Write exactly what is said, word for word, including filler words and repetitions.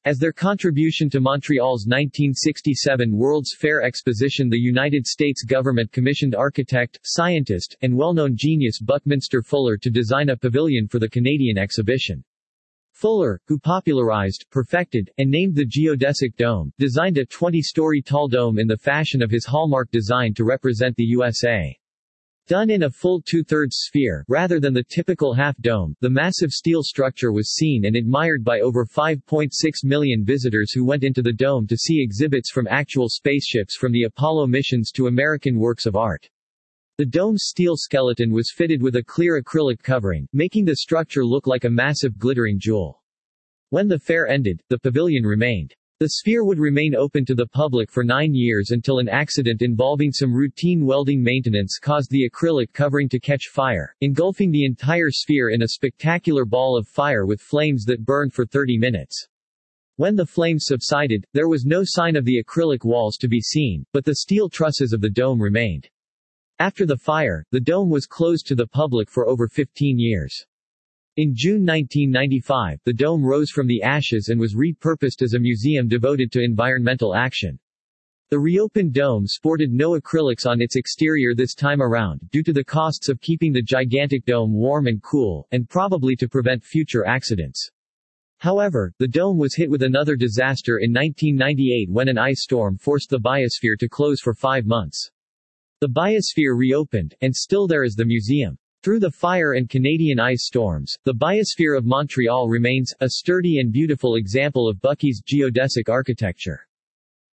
As their contribution to Montreal's nineteen sixty-seven World's Fair Exposition, the United States government commissioned architect, scientist, and well-known genius Buckminster Fuller to design a pavilion for the Canadian exhibition. Fuller, who popularized, perfected, and named the geodesic dome, designed a twenty-story tall dome in the fashion of his hallmark design to represent the U S A. Done in a full two-thirds sphere, rather than the typical half-dome, the massive steel structure was seen and admired by over five point six million visitors who went into the dome to see exhibits from actual spaceships from the Apollo missions to American works of art. The dome's steel skeleton was fitted with a clear acrylic covering, making the structure look like a massive glittering jewel. When the fair ended, the pavilion remained. The sphere would remain open to the public for nine years until an accident involving some routine welding maintenance caused the acrylic covering to catch fire, engulfing the entire sphere in a spectacular ball of fire with flames that burned for thirty minutes. When the flames subsided, there was no sign of the acrylic walls to be seen, but the steel trusses of the dome remained. After the fire, the dome was closed to the public for over fifteen years. In June nineteen ninety-five, the dome rose from the ashes and was repurposed as a museum devoted to environmental action. The reopened dome sported no acrylics on its exterior this time around, due to the costs of keeping the gigantic dome warm and cool, and probably to prevent future accidents. However, the dome was hit with another disaster in nineteen ninety-eight when an ice storm forced the biosphere to close for five months. The biosphere reopened, and still there is the museum. Through the fire and Canadian ice storms, the Biosphere of Montreal remains, a sturdy and beautiful example of Bucky's geodesic architecture.